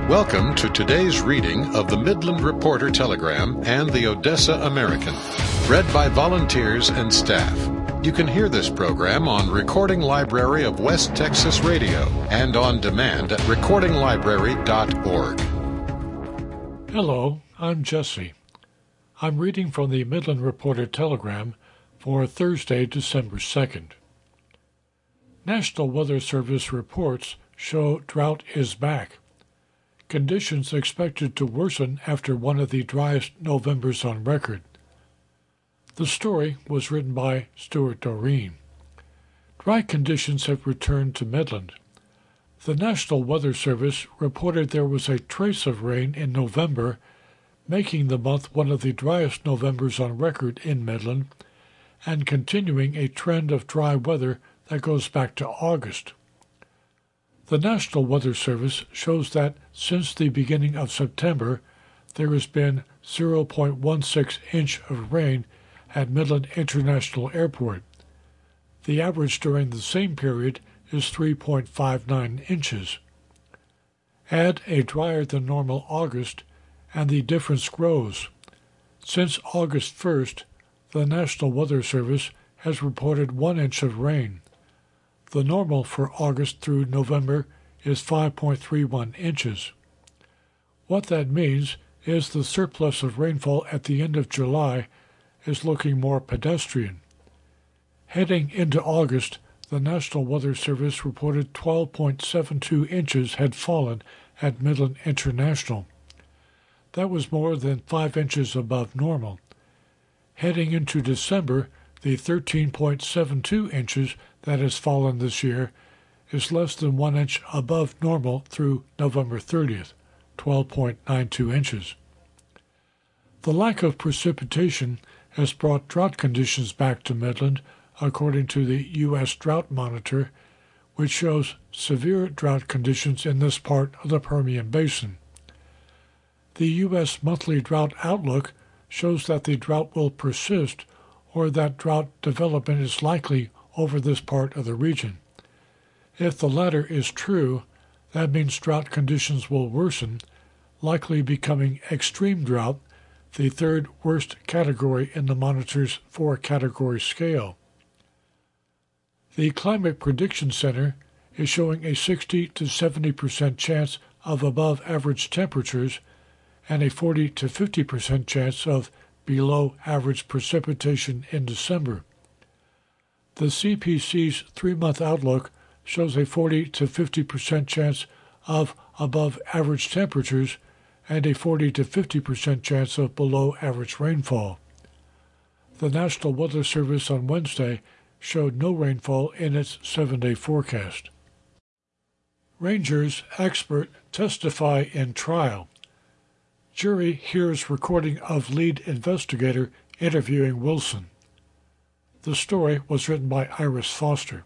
Welcome to today's reading of the Midland Reporter Telegram and the Odessa American, read by volunteers and staff. You can hear this program on Recording Library of West Texas Radio and on demand at recordinglibrary.org. Hello, I'm Jesse. I'm reading from the Midland Reporter Telegram for Thursday, December 2nd. National Weather Service reports show drought is back. Conditions expected to worsen after one of the driest Novembers on record. The story was written by Stuart Doreen. Dry conditions have returned to Midland. The National Weather Service reported there was a trace of rain in November, making the month one of the driest Novembers on record in Midland, and continuing a trend of dry weather that goes back to August. The National Weather Service shows that since the beginning of September, there has been 0.16 inch of rain at Midland International Airport. The average during the same period is 3.59 inches. Add a drier than normal August, and the difference grows. Since August 1st, the National Weather Service has reported 1 inch of rain. The normal for August through November is 5.31 inches. What that means is the surplus of rainfall at the end of July is looking more pedestrian. Heading into August, the National Weather Service reported 12.72 inches had fallen at Midland International. That was more than 5 inches above normal. Heading into December, the 13.72 inches that has fallen this year is less than 1 inch above normal through November 30th, 12.92 inches. The lack of precipitation has brought drought conditions back to Midland, according to the U.S. Drought Monitor, which shows severe drought conditions in this part of the Permian Basin. The U.S. Monthly Drought Outlook shows that the drought will persist, or that drought development is likely over this part of the region. If the latter is true, that means drought conditions will worsen, likely becoming extreme drought, the third worst category in the monitor's 4-category scale. The Climate Prediction Center is showing a 60 to 70% chance of above average temperatures and a 40 to 50% chance of below average precipitation in December. The CPC's 3-month outlook shows a 40 to 50% chance of above average temperatures and a 40 to 50% chance of below average rainfall. The National Weather Service on Wednesday showed no rainfall in its 7-day forecast. Rangers expert testify in trial. Jury hears recording of lead investigator interviewing Wilson. The story was written by Iris Foster.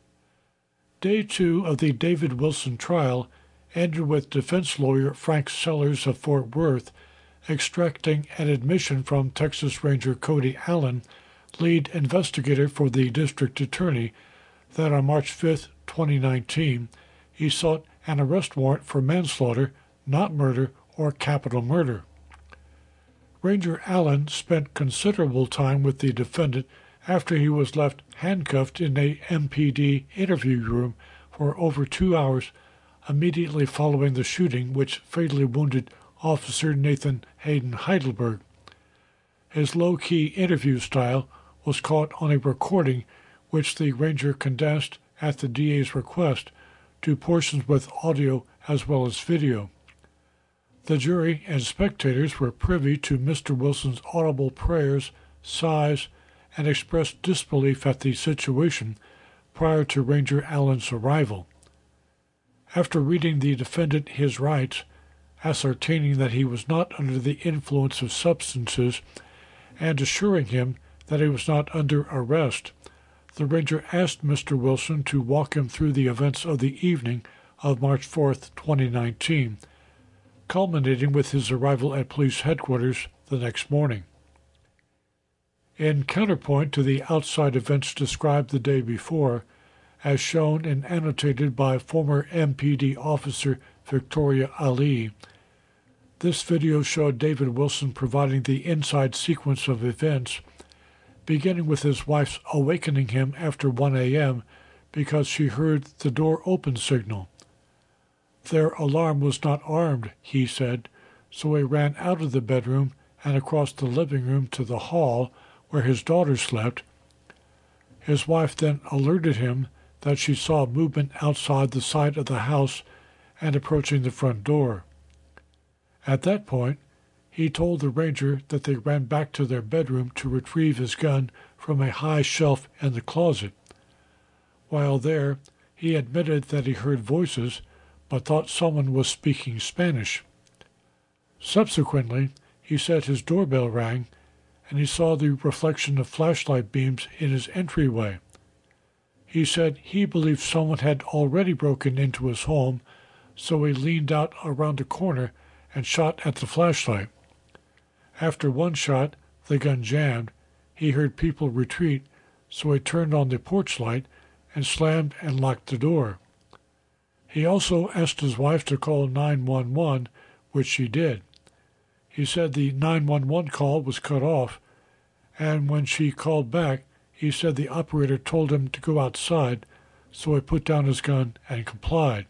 Day 2 of the David Wilson trial ended with defense lawyer Frank Sellers of Fort Worth extracting an admission from Texas Ranger Cody Allen, lead investigator for the district attorney, that on March 5, 2019, he sought an arrest warrant for manslaughter, not murder, or capital murder. Ranger Allen spent considerable time with the defendant after he was left handcuffed in a MPD interview room for over 2 hours immediately following the shooting which fatally wounded Officer Nathan Hayden Heidelberg. His low-key interview style was caught on a recording which the Ranger condensed at the DA's request to portions with audio as well as video. The jury and spectators were privy to Mr. Wilson's audible prayers, sighs, and expressed disbelief at the situation prior to Ranger Allen's arrival. After reading the defendant his rights, ascertaining that he was not under the influence of substances, and assuring him that he was not under arrest, the Ranger asked Mr. Wilson to walk him through the events of the evening of March 4, 2019, culminating with his arrival at police headquarters the next morning. In counterpoint to the outside events described the day before, as shown and annotated by former MPD officer Victoria Ali. This video showed David Wilson providing the inside sequence of events, beginning with his wife's awakening him after 1 a.m. because she heard the door open signal. Their alarm was not armed, he said, so he ran out of the bedroom and across the living room to the hall where his daughter slept. His wife then alerted him that she saw movement outside the side of the house and approaching the front door. At that point, he told the ranger that they ran back to their bedroom to retrieve his gun from a high shelf in the closet. While there, he admitted that he heard voices, but thought someone was speaking Spanish. Subsequently, he said his doorbell rang, and he saw the reflection of flashlight beams in his entryway. He said he believed someone had already broken into his home, so he leaned out around the corner and shot at the flashlight. After one shot, the gun jammed. He heard people retreat, so he turned on the porch light and slammed and locked the door. He also asked his wife to call 911, which she did. He said the 911 call was cut off, and when she called back, he said the operator told him to go outside, so he put down his gun and complied.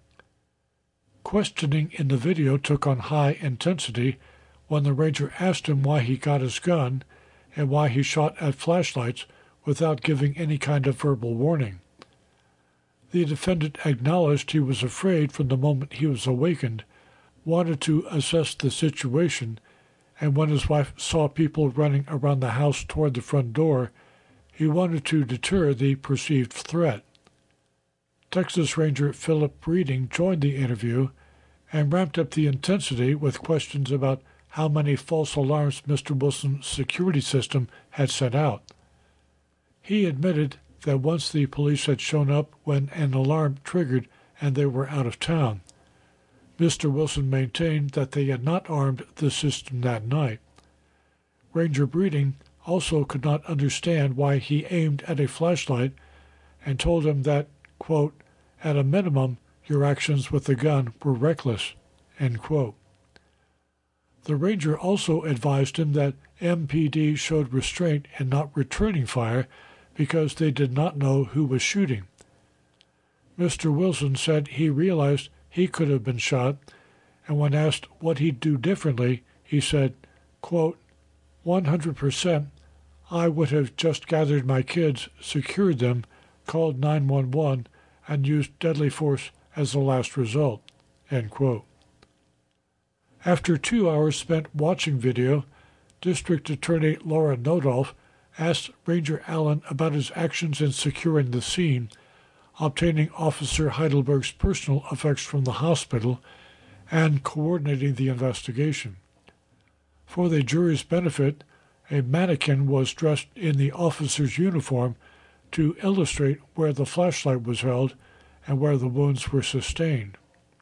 Questioning in the video took on high intensity when the ranger asked him why he got his gun and why he shot at flashlights without giving any kind of verbal warning. The defendant acknowledged he was afraid from the moment he was awakened, wanted to assess the situation, and when his wife saw people running around the house toward the front door, he wanted to deter the perceived threat. Texas Ranger Philip Breeding joined the interview and ramped up the intensity with questions about how many false alarms Mr. Wilson's security system had sent out. He admitted that once the police had shown up when an alarm triggered and they were out of town. Mr. Wilson maintained that they had not armed the system that night. Ranger Breeding also could not understand why he aimed at a flashlight and told him that, quote, at a minimum, your actions with the gun were reckless, end quote. The ranger also advised him that MPD showed restraint in not returning fire because they did not know who was shooting. Mr. Wilson said he realized he could have been shot, and when asked what he'd do differently, he said, quote, 100%, I would have just gathered my kids, secured them, called 911, and used deadly force as the last result, end quote. After 2 hours spent watching video, District Attorney Laura Nodolf asked Ranger Allen about his actions in securing the scene, obtaining Officer Heidelberg's personal effects from the hospital, and coordinating the investigation. For the jury's benefit, a mannequin was dressed in the officer's uniform to illustrate where the flashlight was held and where the wounds were sustained.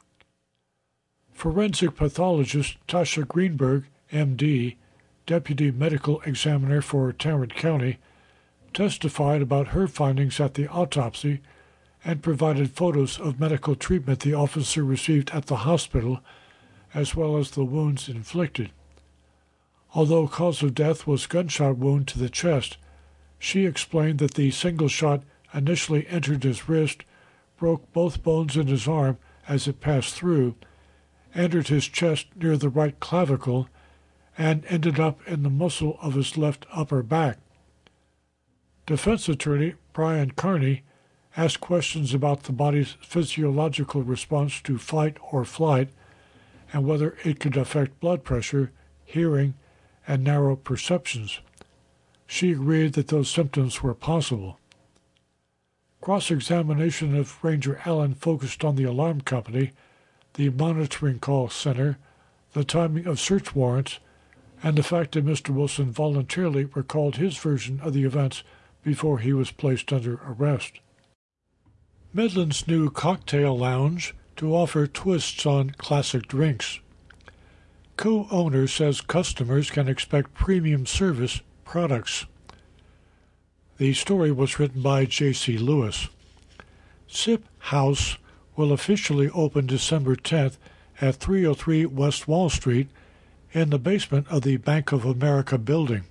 Forensic pathologist Tasha Greenberg, M.D., Deputy Medical Examiner for Tarrant County, testified about her findings at the autopsy and provided photos of medical treatment the officer received at the hospital, as well as the wounds inflicted. Although cause of death was gunshot wound to the chest, she explained that the single shot initially entered his wrist, broke both bones in his arm as it passed through, entered his chest near the right clavicle, and ended up in the muscle of his left upper back. Defense attorney Brian Carney asked questions about the body's physiological response to fight or flight and whether it could affect blood pressure, hearing, and narrow perceptions. She agreed that those symptoms were possible. Cross-examination of Ranger Allen focused on the alarm company, the monitoring call center, the timing of search warrants, and the fact that Mr. Wilson voluntarily recalled his version of the events before he was placed under arrest. Midland's new cocktail lounge to offer twists on classic drinks. Co-owner says customers can expect premium service products. The story was written by J.C. Lewis. Sip House will officially open December 10th at 303 West Wall Street in the basement of the Bank of America building.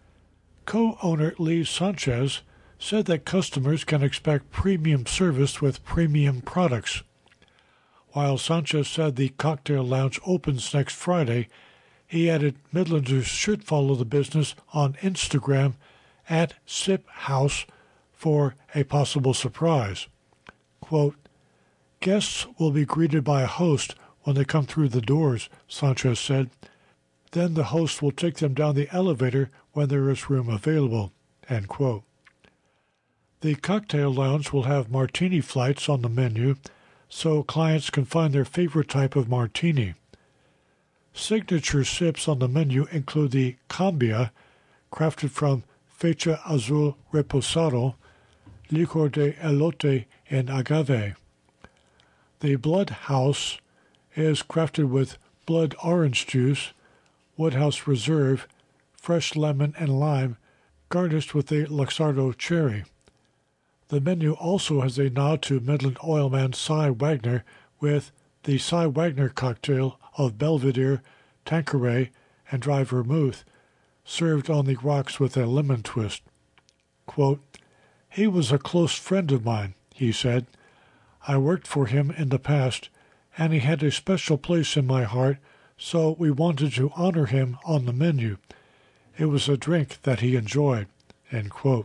Co-owner Lee Sanchez said that customers can expect premium service with premium products. While Sanchez said the cocktail lounge opens next Friday, he added Midlanders should follow the business on Instagram at Sip House for a possible surprise. Quote, "Guests will be greeted by a host when they come through the doors," Sanchez said. "Then the host will take them down the elevator when there is room available." End quote. The cocktail lounge will have martini flights on the menu so clients can find their favorite type of martini. Signature sips on the menu include the Cambia, crafted from Fecha Azul Reposado, Licor de Elote and Agave. The Blood House is crafted with blood orange juice, Woodhouse Reserve, fresh lemon and lime, garnished with a Luxardo cherry. The menu also has a nod to Midland oilman Cy Wagner with the Cy Wagner cocktail of Belvedere, Tanqueray, and dry vermouth, served on the rocks with a lemon twist. Quote, "He was a close friend of mine," he said. "I worked for him in the past, and he had a special place in my heart, so we wanted to honor him on the menu. It was a drink that he enjoyed." End quote.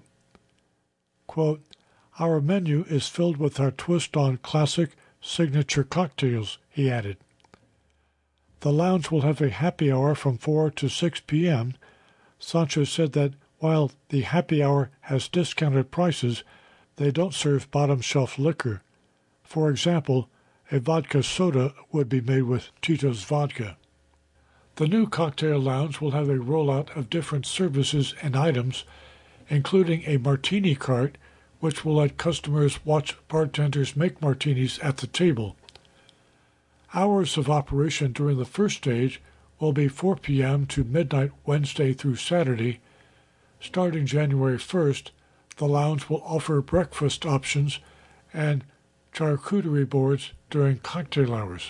Quote, "Our menu is filled with our twist on classic signature cocktails," he added. The lounge will have a happy hour from 4 to 6 p.m. Sanchez said that while the happy hour has discounted prices, they don't serve bottom-shelf liquor. For example, a vodka soda would be made with Tito's vodka. The new cocktail lounge will have a rollout of different services and items, including a martini cart, which will let customers watch bartenders make martinis at the table. Hours of operation during the first stage will be 4 p.m. to midnight Wednesday through Saturday. Starting January 1st, the lounge will offer breakfast options and charcuterie boards during cocktail hours.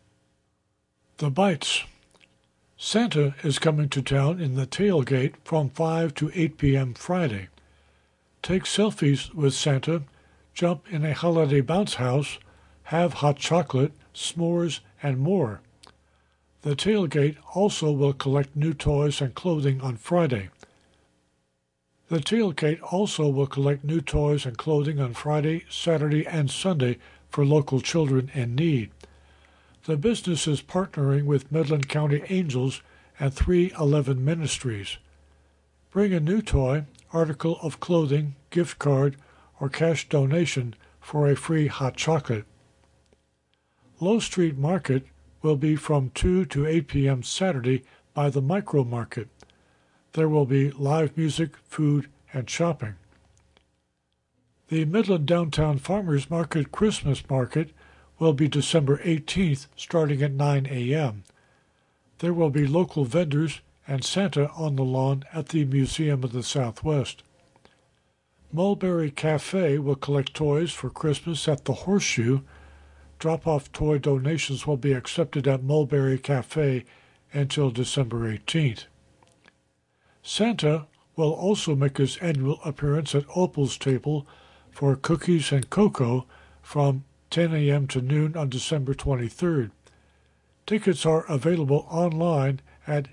The Bites. Santa is coming to town in the tailgate from 5 to 8 p.m. Friday. Take selfies with Santa, jump in a holiday bounce house, have hot chocolate, s'mores, and more. The tailgate also will collect new toys and clothing on Friday. Saturday, and Sunday for local children in need. The business is partnering with Midland County Angels and 311 Ministries. Bring a new toy, article of clothing, gift card, or cash donation for a free hot chocolate. Low Street Market will be from 2 to 8 p.m. Saturday by the Micro Market. There will be live music, food, and shopping. The Midland Downtown Farmers Market Christmas Market will be December 18th, starting at 9 a.m. There will be local vendors and Santa on the lawn at the Museum of the Southwest. Mulberry Cafe will collect toys for Christmas at the Horseshoe. Drop-off toy donations will be accepted at Mulberry Cafe until December 18th. Santa will also make his annual appearance at Opal's Table for cookies and cocoa from 10 a.m. to noon on December 23rd. Tickets are available online at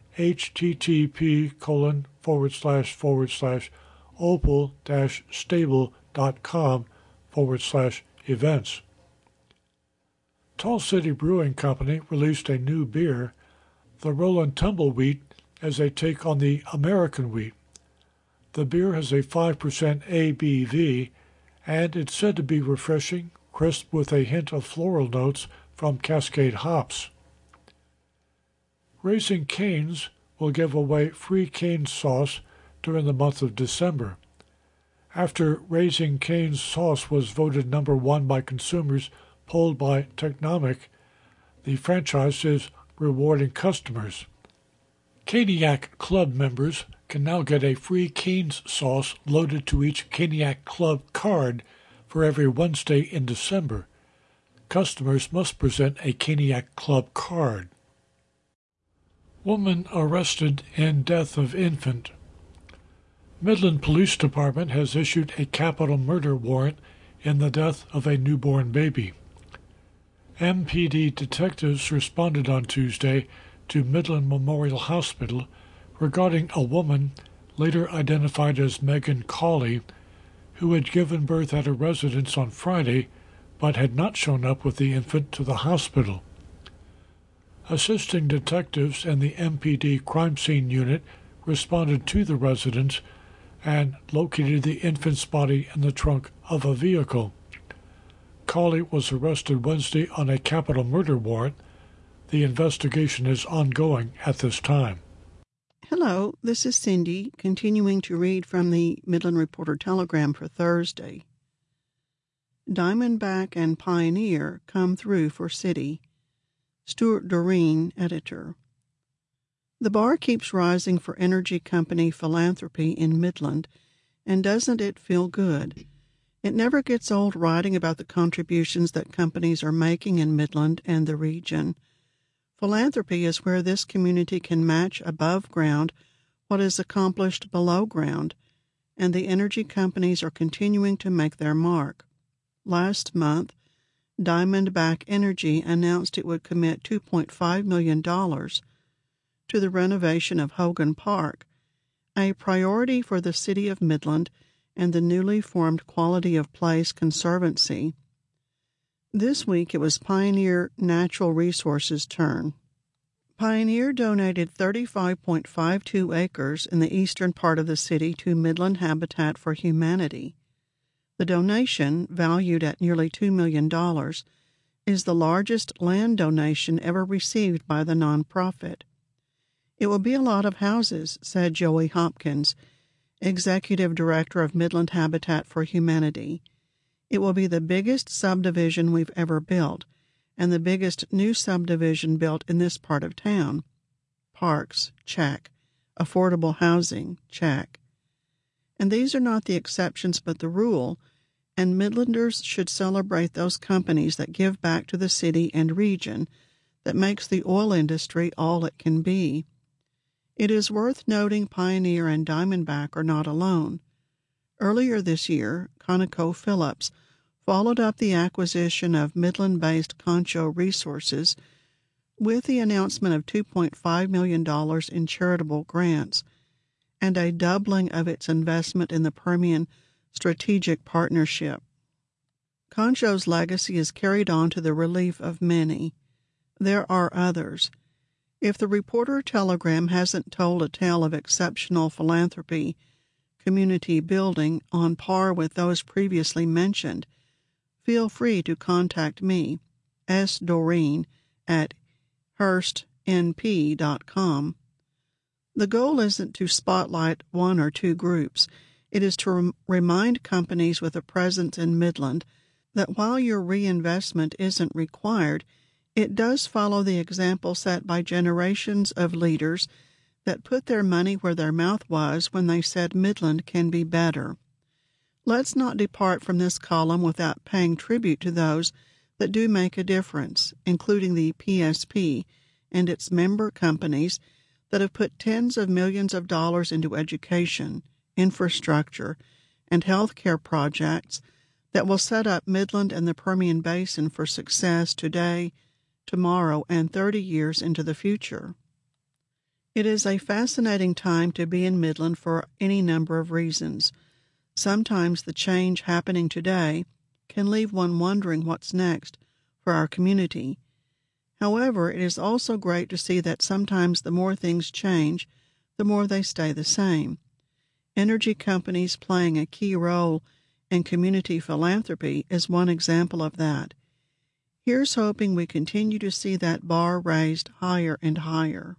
http://opal-stable.com/events. Tall City Brewing Company released a new beer, the Roland Tumbleweed, as a take on the American wheat. The beer has a 5% ABV, and it's said to be refreshing, crisp with a hint of floral notes from Cascade hops. Raising Cane's will give away free cane sauce during the month of December. After Raising Cane's sauce was voted number 1 by consumers polled by Technomic, the franchise is rewarding customers. Caniac Club members can now get a free Cane's sauce loaded to each Caniac Club card for every Wednesday in December. customers must present a Caniac Club card. Woman arrested in death of infant. Midland Police Department has issued a capital murder warrant in the death of a newborn baby. MPD detectives responded on Tuesday to Midland Memorial Hospital regarding a woman later identified as Megan Cawley, who had given birth at a residence on Friday but had not shown up with the infant to the hospital. Assisting detectives and the MPD crime scene unit responded to the residence and located the infant's body in the trunk of a vehicle. Cawley was arrested Wednesday on a capital murder warrant. The investigation is ongoing at this time. Hello, this is Cindy, continuing to read from the Midland Reporter Telegram for Thursday. Diamondback and Pioneer come through for City. Stuart Doreen, editor. The bar keeps rising for energy company philanthropy in Midland, and doesn't it feel good? It never gets old writing about the contributions that companies are making in Midland and the region. Philanthropy is where this community can match above ground what is accomplished below ground, and the energy companies are continuing to make their mark. Last month, Diamondback Energy announced it would commit $2.5 million to the renovation of Hogan Park, a priority for the City of Midland and the newly formed Quality of Place Conservancy. This week it was Pioneer Natural Resources' turn. Pioneer donated 35.52 acres in the eastern part of the city to Midland Habitat for Humanity. The donation, valued at nearly $2 million, is the largest land donation ever received by the nonprofit. It will be a lot of houses, said Joey Hopkins, Executive Director of Midland Habitat for Humanity. It will be the biggest subdivision we've ever built, and the biggest new subdivision built in this part of town. Parks, check. Affordable housing, check. And these are not the exceptions but the rule, and Midlanders should celebrate those companies that give back to the city and region, that makes the oil industry all it can be. It is worth noting Pioneer and Diamondback are not alone. Earlier this year, ConocoPhillips followed up the acquisition of Midland-based Concho Resources with the announcement of $2.5 million in charitable grants and a doubling of its investment in the Permian Strategic Partnership. Concho's legacy is carried on to the relief of many. There are others. If the Reporter Telegram hasn't told a tale of exceptional philanthropy, community building on par with those previously mentioned, feel free to contact me, S. Doreen, at HurstNP.com. The goal isn't to spotlight one or two groups. It is to remind companies with a presence in Midland that while your reinvestment isn't required, it does follow the example set by generations of leaders that put their money where their mouth was when they said Midland can be better. Let's not depart from this column without paying tribute to those that do make a difference, including the PSP and its member companies that have put tens of millions of dollars into education, infrastructure, and healthcare projects that will set up Midland and the Permian Basin for success today, tomorrow, and 30 years into the future. It is a fascinating time to be in Midland for any number of reasons. Sometimes the change happening today can leave one wondering what's next for our community. However, it is also great to see that sometimes the more things change, the more they stay the same. Energy companies playing a key role in community philanthropy is one example of that. Here's hoping we continue to see that bar raised higher and higher.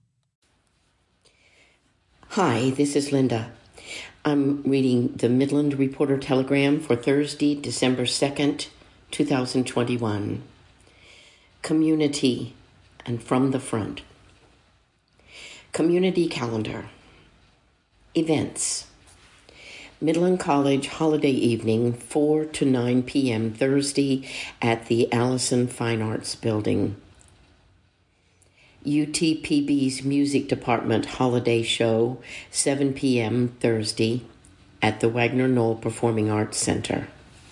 Hi, this is Linda. I'm reading the Midland Reporter Telegram for Thursday, December 2nd, 2021. Community and from the front. Community calendar. Events. Midland College Holiday Evening, 4 to 9 p.m. Thursday at the Allison Fine Arts Building. UTPB's Music Department Holiday Show, 7 p.m. Thursday at the Wagner Knoll Performing Arts Center.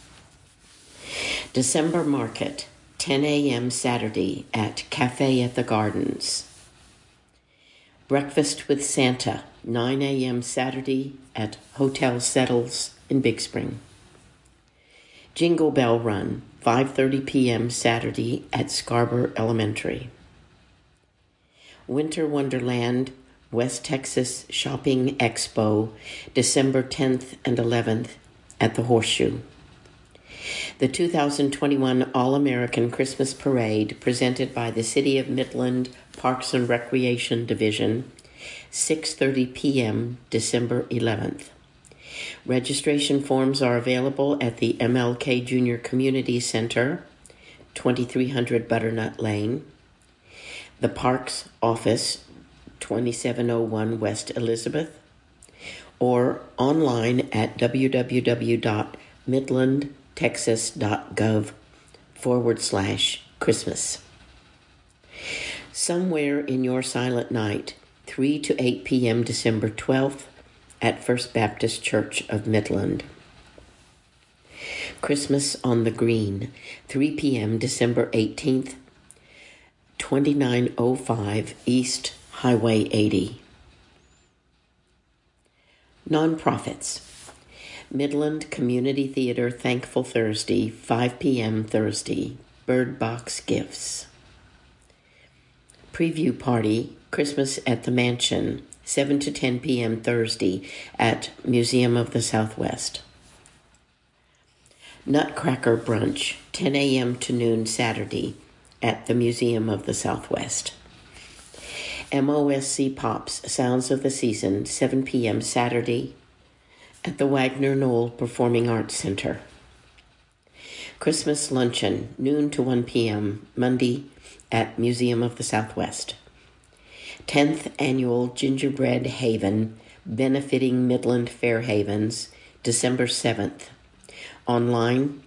December Market, 10 a.m. Saturday at Cafe at the Gardens. Breakfast with Santa, 9 a.m. Saturday at Hotel Settles in Big Spring. Jingle Bell Run, 5:30 p.m. Saturday at Scarborough Elementary. Winter Wonderland West Texas Shopping Expo, December 10th and 11th at the Horseshoe. The 2021 All-American Christmas Parade, presented by the City of Midland Parks and Recreation Division, 6:30 p.m. December 11th. Registration forms are available at the MLK Junior Community Center, 2300 Butternut Lane, the Parks Office, 2701 West Elizabeth, or online at www.midlandtexas.gov/Christmas. Somewhere in Your Silent Night, 3 to 8 p.m. December 12th at First Baptist Church of Midland. Christmas on the Green, 3 p.m. December 18th, 2905 East Highway 80. Nonprofits. Midland Community Theater Thankful Thursday, 5 p.m. Thursday, Bird Box Gifts. Preview Party, Christmas at the Mansion, 7 to 10 p.m. Thursday at Museum of the Southwest. Nutcracker Brunch, 10 a.m. to noon Saturday at the Museum of the Southwest. MOSC Pops Sounds of the Season, 7 p.m. Saturday at the Wagner Knoll Performing Arts Center. Christmas Luncheon, noon to 1 p.m. Monday at Museum of the Southwest. 10th Annual Gingerbread Haven, benefiting Midland Fair Havens, December 7th. Online,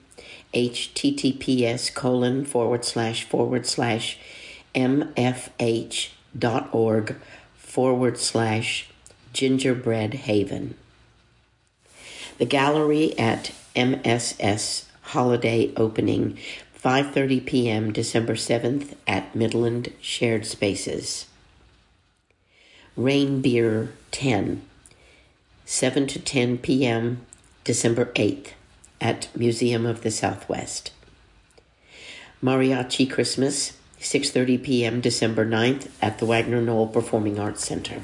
https://mfh.org/gingerbreadhaven. The gallery at MSS Holiday Opening, 5:30 p.m. December 7th at Midland Shared Spaces. Rain Beer 10, 7 to 10 p.m. December 8th at Museum of the Southwest. Mariachi Christmas, 6:30 p.m. December 9th at the Wagner Knoll Performing Arts Center.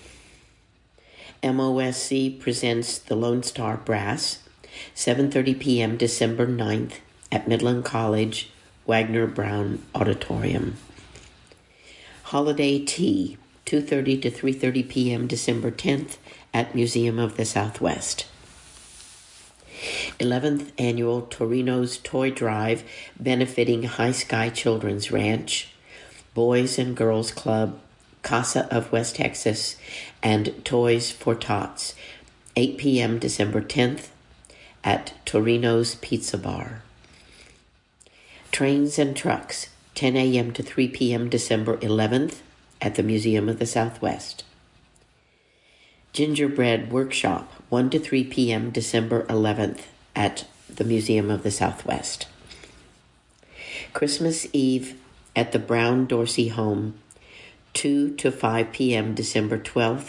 MOSC presents the Lone Star Brass, 7:30 p.m. December 9th at Midland College, Wagner Brown Auditorium. Holiday Tea, 2:30 to 3:30 p.m. December 10th at Museum of the Southwest. 11th Annual Torino's Toy Drive, benefiting High Sky Children's Ranch, Boys and Girls Club, Casa of West Texas, and Toys for Tots, 8 p.m. December 10th at Torino's Pizza Bar. Trains and Trucks, 10 a.m. to 3 p.m. December 11th at the Museum of the Southwest. Gingerbread Workshop, 1 to 3 p.m. December 11th at the Museum of the Southwest. Christmas Eve at the Brown Dorsey Home, 2 to 5 p.m. December 12th,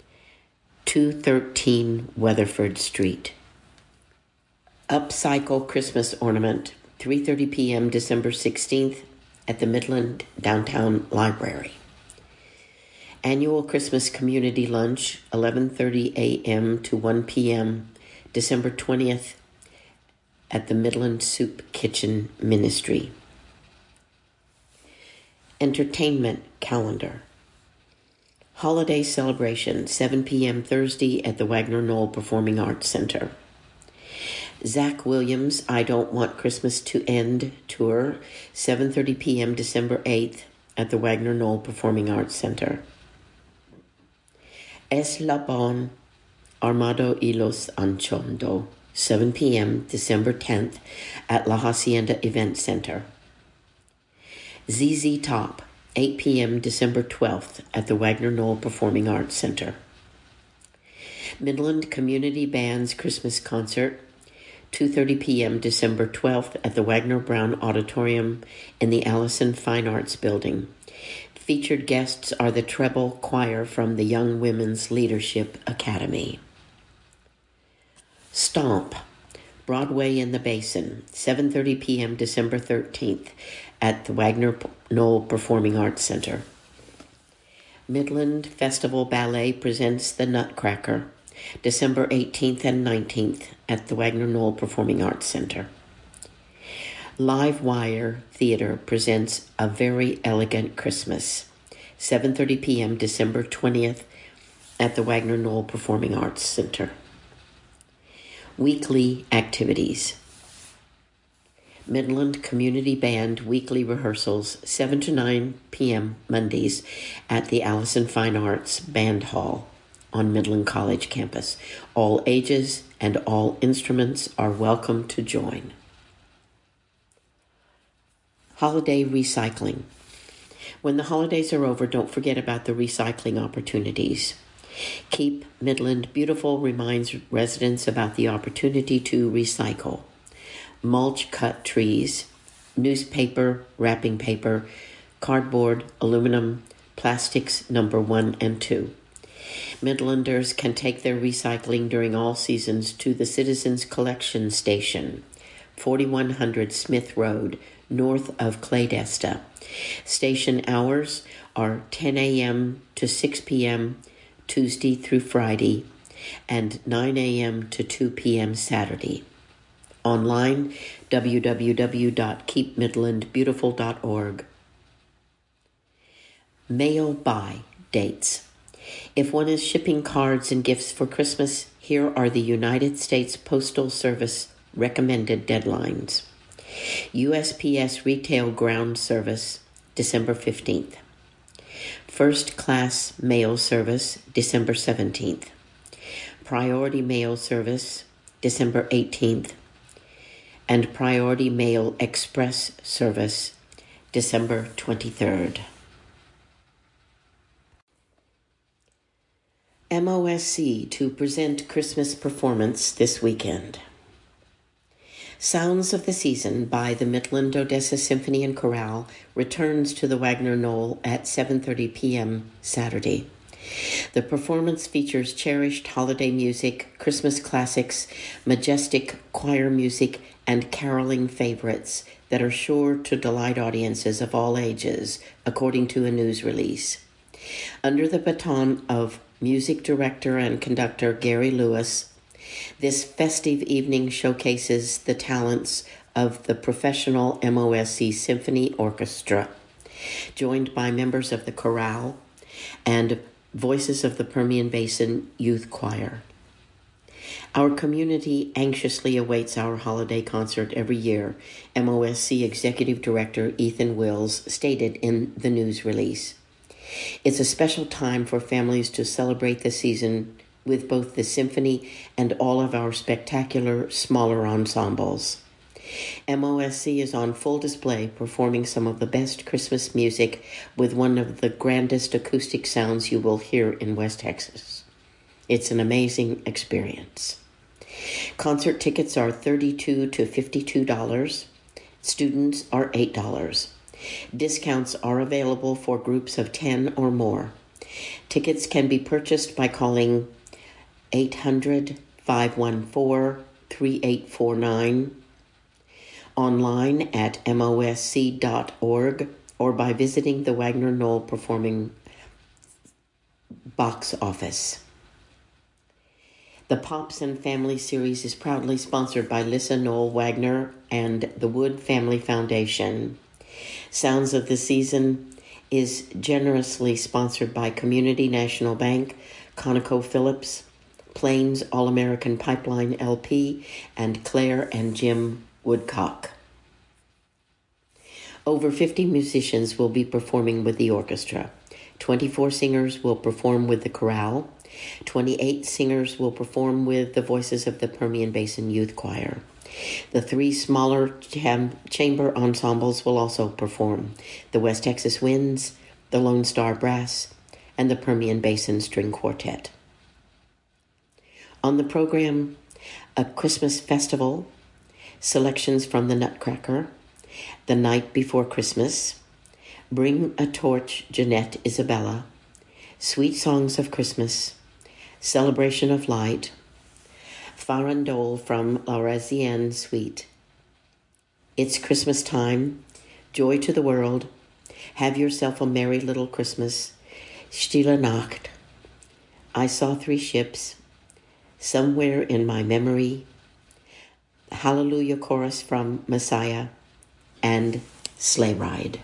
213 Weatherford Street. Upcycle Christmas Ornament, 3:30 p.m. December 16th at the Midland Downtown Library. Annual Christmas Community Lunch, 11:30 a.m. to 1 p.m. December 20th at the Midland Soup Kitchen Ministry. Entertainment Calendar. Holiday Celebration, 7 p.m. Thursday at the Wagner Knoll Performing Arts Center. Zach Williams' I Don't Want Christmas to End Tour, 7:30 p.m. December 8th at the Wagner Knoll Performing Arts Center. Es La Bonne Armado y los Anchondo, 7 p.m. December 10th at La Hacienda Event Center. ZZ Top, 8 p.m. December 12th at the Wagner Knoll Performing Arts Center. Midland Community Band's Christmas Concert, 2:30 p.m. December 12th at the Wagner Brown Auditorium in the Allison Fine Arts Building. Featured guests are the treble choir from the Young Women's Leadership Academy. Stomp, Broadway in the Basin, 7:30 p.m. December 13th at the Wagner Knoll Performing Arts Center. Midland Festival Ballet presents The Nutcracker, December 18th and 19th at the Wagner Knoll Performing Arts Center. Live Wire Theater presents A Very Elegant Christmas, 7:30 p.m. December 20th at the Wagner Knoll Performing Arts Center. Weekly activities. Midland Community Band weekly rehearsals, 7 to 9 p.m. Mondays at the Allison Fine Arts Band Hall on Midland College campus. All ages and all instruments are welcome to join. Holiday recycling. When the holidays are over, don't forget about the recycling opportunities. Keep Midland Beautiful reminds residents about the opportunity to recycle. Mulch cut trees, newspaper, wrapping paper, cardboard, aluminum, plastics number 1 and 2. Midlanders can take their recycling during all seasons to the Citizens Collection Station, 4100 Smith Road, north of Claydesta. Station hours are 10 a.m. to 6 p.m. Tuesday through Friday, and 9 a.m. to 2 p.m. Saturday. Online, www.keepmidlandbeautiful.org. Mail by dates. If one is shipping cards and gifts for Christmas, here are the United States Postal Service recommended deadlines. USPS Retail Ground Service, December 15th. First Class Mail Service, December 17th. Priority Mail Service, December 18th. And Priority Mail Express Service, December 23rd. MOSC to present Christmas performance this weekend. Sounds of the Season by the Midland Odessa Symphony and Chorale returns to the Wagner Knoll at 7:30 p.m. Saturday. The performance features cherished holiday music, Christmas classics, majestic choir music, and caroling favorites that are sure to delight audiences of all ages, according to a news release. Under the baton of music director and conductor Gary Lewis, this festive evening showcases the talents of the professional MOSC Symphony Orchestra, joined by members of the chorale and Voices of the Permian Basin Youth Choir. Our community anxiously awaits our holiday concert every year, MOSC Executive Director Ethan Wills stated in the news release. It's a special time for families to celebrate the season with both the symphony and all of our spectacular smaller ensembles. MOSC is on full display, performing some of the best Christmas music with one of the grandest acoustic sounds you will hear in West Texas. It's an amazing experience. Concert tickets are $32 to $52. Students are $8. Discounts are available for groups of 10 or more. Tickets can be purchased by calling 800-514-3849, online at mosc.org, or by visiting the Wagner Knoll Performing box office. The Pops and Family series is proudly sponsored by Lissa Knoll Wagner and the Wood Family Foundation. Sounds of the Season is generously sponsored by Community National Bank, ConocoPhillips, Plains All-American Pipeline LP, and Claire and Jim Woodcock. Over 50 musicians will be performing with the orchestra. 24 singers will perform with the chorale. 28 singers will perform with the voices of the Permian Basin Youth Choir. The 3 smaller chamber ensembles will also perform: the West Texas Winds, the Lone Star Brass, and the Permian Basin String Quartet. On the program, a Christmas festival, selections from the Nutcracker, The Night Before Christmas, Bring a Torch, Jeanette Isabella, Sweet Songs of Christmas, Celebration of Light, Farandole from La Razienne Suite, It's Christmas Time, Joy to the World, Have Yourself a Merry Little Christmas, Stille Nacht, I Saw 3 Ships, Somewhere in My Memory, Hallelujah Chorus from Messiah, and Sleigh Ride.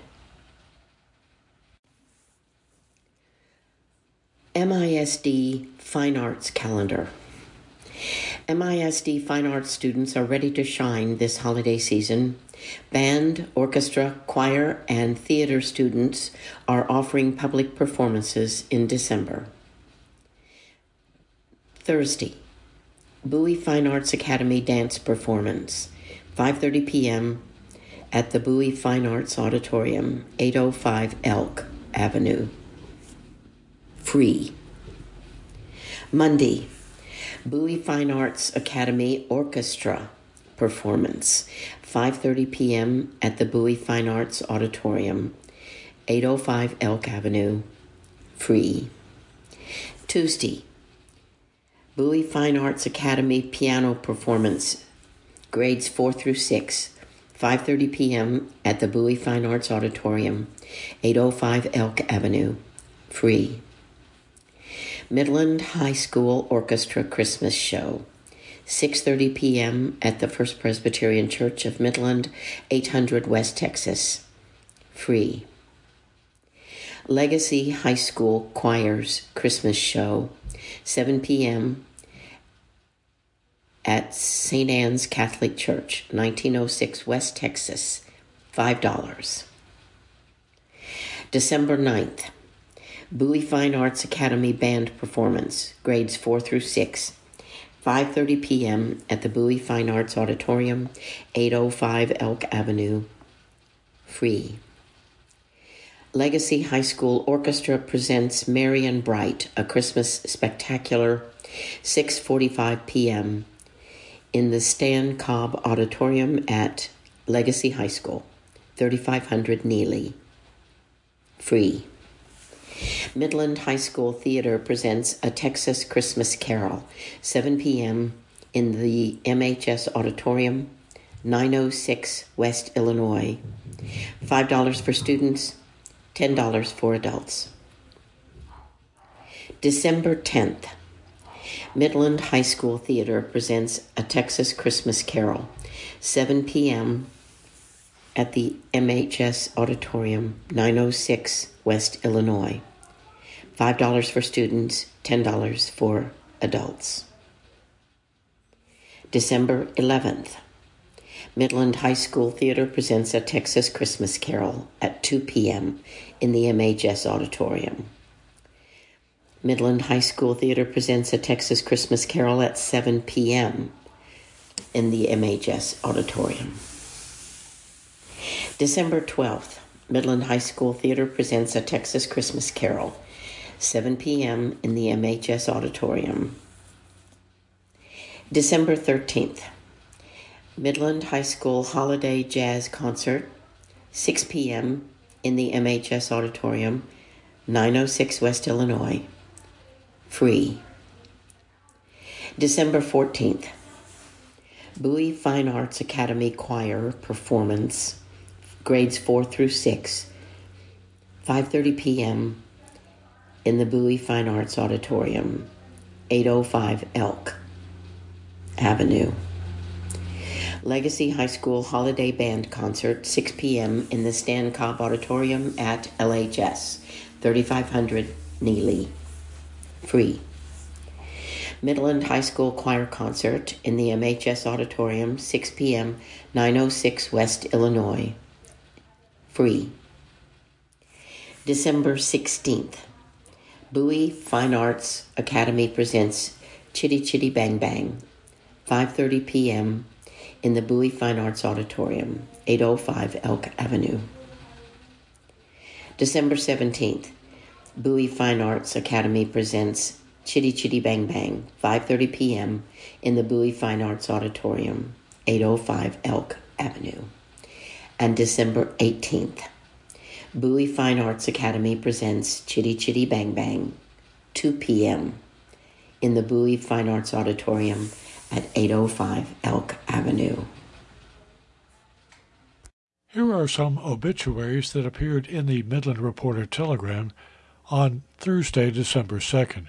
MISD Fine Arts Calendar. MISD Fine Arts students are ready to shine this holiday season. Band, orchestra, choir, and theater students are offering public performances in December. Thursday, Bowie Fine Arts Academy dance performance, 5:30 p.m. at the Bowie Fine Arts Auditorium, 805 Elk Avenue. Free. Monday, Bowie Fine Arts Academy Orchestra performance, 5:30 p.m. at the Bowie Fine Arts Auditorium, 805 Elk Avenue. Free. Tuesday, Bowie Fine Arts Academy piano performance, grades 4 through 6, 5:30 p.m. at the Bowie Fine Arts Auditorium, 805 Elk Avenue. Free. Midland High School Orchestra Christmas Show, 6:30 p.m. at the First Presbyterian Church of Midland, 800 West Texas. Free. Legacy High School Choirs Christmas Show, 7 p.m. at St. Anne's Catholic Church, 1906 West Texas, $5. December 9th, Bowie Fine Arts Academy Band Performance, grades 4 through 6, 5:30 p.m. at the Bowie Fine Arts Auditorium, 805 Elk Avenue. Free. Legacy High School Orchestra presents Merry and Bright, a Christmas Spectacular, 6:45 p.m. in the Stan Cobb Auditorium at Legacy High School, 3500 Neely. Free. Midland High School Theater presents A Texas Christmas Carol, 7 p.m. in the MHS Auditorium, 906 West Illinois. $5 for students, $10 for adults. December 10th, Midland High School Theater presents A Texas Christmas Carol, 7 p.m. at the MHS Auditorium, 906 West Illinois. $5 for students, $10 for adults. December 11th, Midland High School Theater presents A Texas Christmas Carol at 2 p.m. in the MHS Auditorium. Midland High School Theater presents A Texas Christmas Carol at 7 p.m. in the MHS Auditorium. December 12th, Midland High School Theater presents A Texas Christmas Carol, 7 p.m. in the MHS Auditorium. December 13th, Midland High School Holiday Jazz Concert, 6 p.m. in the MHS Auditorium, 906 West Illinois. Free. December 14th, Bowie Fine Arts Academy Choir Performance, grades 4 through 6, 5:30 p.m. in the Bowie Fine Arts Auditorium, 805 Elk Avenue. Legacy High School Holiday Band Concert, 6 p.m. in the Stan Cobb Auditorium at LHS, 3500 Neely. Free. Midland High School Choir Concert in the MHS Auditorium, 6 p.m., 906 West Illinois. Free. December 16th, Bowie Fine Arts Academy presents Chitty Chitty Bang Bang, 5:30 p.m. in the Bowie Fine Arts Auditorium, 805 Elk Avenue. December 17th, Bowie Fine Arts Academy presents Chitty Chitty Bang Bang, 5:30 p.m. in the Bowie Fine Arts Auditorium, 805 Elk Avenue. And December 18th, Bowie Fine Arts Academy presents Chitty Chitty Bang Bang, 2 p.m. in the Bowie Fine Arts Auditorium at 805 Elk Avenue. Here are some obituaries that appeared in the Midland Reporter Telegram on Thursday, December 2nd.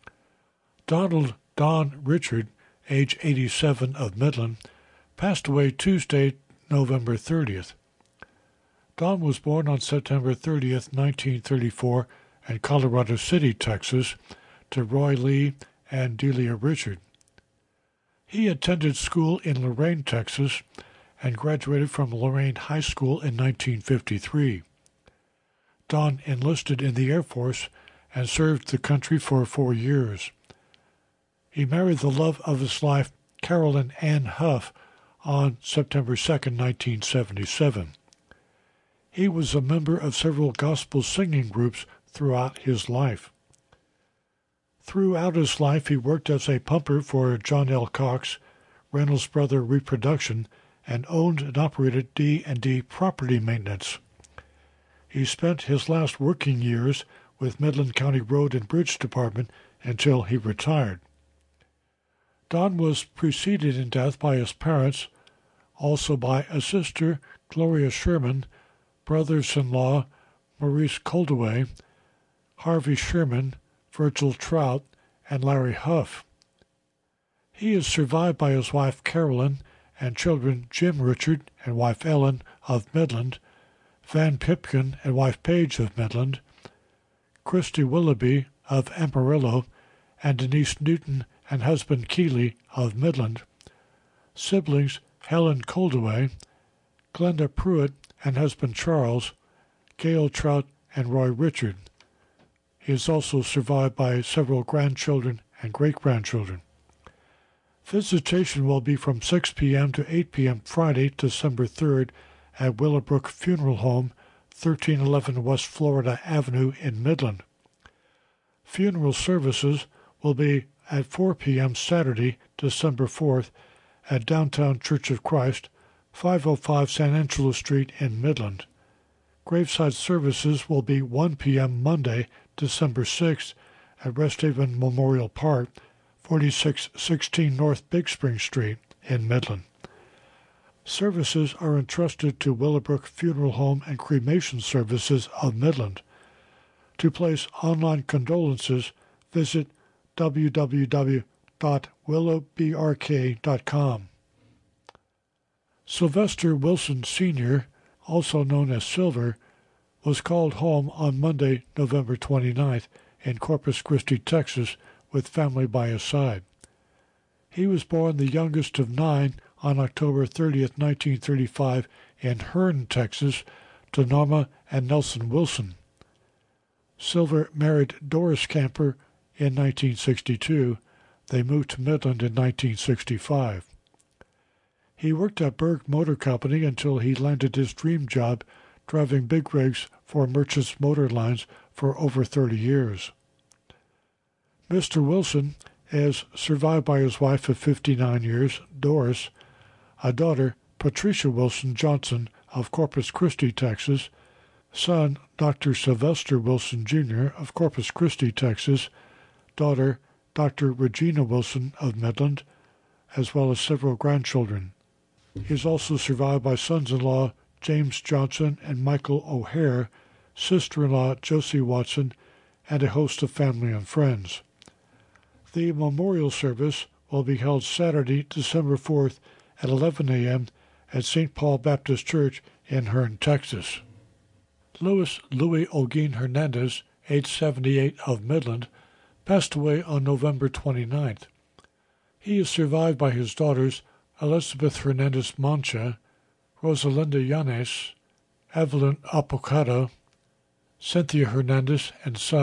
Donald Don Richard, age 87, of Midland, passed away Tuesday, November 30th. Don was born on September 30th, 1934, in Colorado City, Texas, to Roy Lee and Delia Richard. He attended school in Lorain, Texas, and graduated from Lorain High School in 1953. Don enlisted in the Air Force and served the country for 4 years. He married the love of his life, Carolyn Ann Huff, on September 2, 1977. He was a member of several gospel singing groups throughout his life. Throughout his life, he worked as a pumper for John L. Cox, Reynolds Brother Reproduction, and owned and operated D&D Property Maintenance. He spent his last working years with Midland County Road and Bridge Department until he retired. Don was preceded in death by his parents, also by a sister, Gloria Sherman, brothers-in-law, Maurice Coldaway, Harvey Sherman, Virgil Trout, and Larry Huff. He is survived by his wife Carolyn and children Jim Richard and wife Ellen of Midland, Van Pipkin and wife Paige of Midland, Christy Willoughby of Amarillo, and Denise Newton and husband Keeley of Midland, siblings Helen Coldaway, Glenda Pruitt and husband Charles, Gail Trout, and Roy Richard. He is also survived by several grandchildren and great-grandchildren. Visitation will be from 6 p.m. to 8 p.m. Friday, December 3rd at Willowbrook Funeral Home, 1311 West Florida Avenue in Midland. Funeral services will be at 4 p.m. Saturday, December 4th at Downtown Church of Christ, 505 San Angelo Street in Midland. Graveside services will be 1 p.m. Monday, December 6th at Resthaven Memorial Park, 4616 North Big Spring Street in Midland. Services are entrusted to Willowbrook Funeral Home and Cremation Services of Midland. To place online condolences, visit www.willowbrk.com. Sylvester Wilson Sr., also known as Silver, was called home on Monday, November 29th, in Corpus Christi, Texas, with family by his side. He was born the youngest of 9 on October 30th, 1935, in Hearne, Texas, to Norma and Nelson Wilson. Silver married Doris Camper in 1962. They moved to Midland in 1965. He worked at Berg Motor Company until he landed his dream job driving big rigs for Merchants Motor Lines for over 30 years. Mr. Wilson is survived by his wife of 59 years, Doris, a daughter, Patricia Wilson Johnson of Corpus Christi, Texas, son, Dr. Sylvester Wilson, Jr. of Corpus Christi, Texas, daughter, Dr. Regina Wilson of Midland, as well as several grandchildren. He is also survived by sons-in-law James Johnson and Michael O'Hare, sister-in-law Josie Watson, and a host of family and friends. The memorial service will be held Saturday, December 4th at 11 a.m. at St. Paul Baptist Church in Hearne, Texas. Louis Olguin Hernandez, age 78, of Midland, passed away on November 29th. He is survived by his daughters Elizabeth Hernandez Mancha, Rosalinda Yanes, Evelyn Apocado, Cynthia Hernandez, and son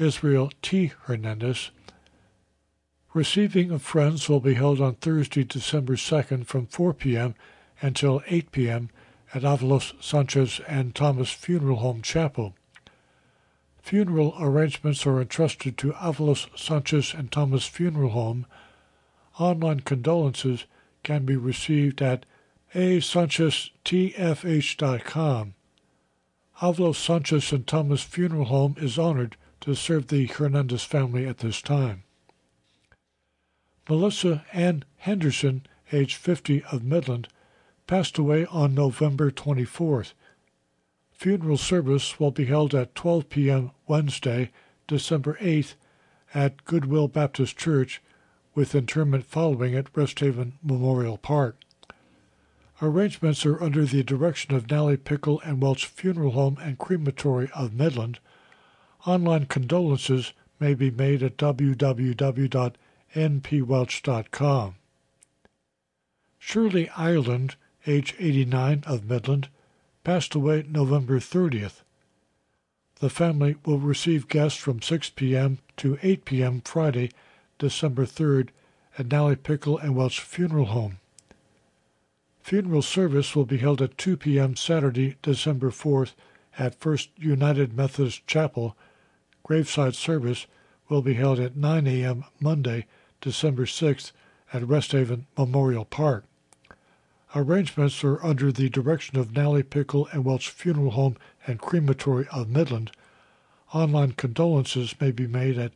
Israel T. Hernandez. Receiving of Friends will be held on Thursday, December 2nd from 4 p.m. until 8 p.m. at Avalos Sanchez and Thomas Funeral Home Chapel. Funeral arrangements are entrusted to Avalos Sanchez and Thomas Funeral Home. Online condolences can be received at asancheztfh.com. Avalos Sanchez and Thomas Funeral Home is honored to serve the Hernandez family at this time. Melissa Ann Henderson, age 50, of Midland, passed away on November 24th. Funeral service will be held at 12 p.m. Wednesday, December 8th, at Goodwill Baptist Church, with interment following at Resthaven Memorial Park. Arrangements are under the direction of Nally Pickle and Welch Funeral Home and Crematory of Midland. Online condolences may be made at www.npwelch.com. Shirley Ireland, age 89, of Midland, passed away November 30th. The family will receive guests from 6 p.m. to 8 p.m. Friday, December 3rd, at Nally Pickle and Welch Funeral Home. Funeral service will be held at 2 p.m. Saturday, December 4th, at First United Methodist Chapel. Graveside service will be held at 9 a.m. Monday, December 6th, at Resthaven Memorial Park. Arrangements are under the direction of Nally Pickle and Welch Funeral Home and Crematory of Midland. Online condolences may be made at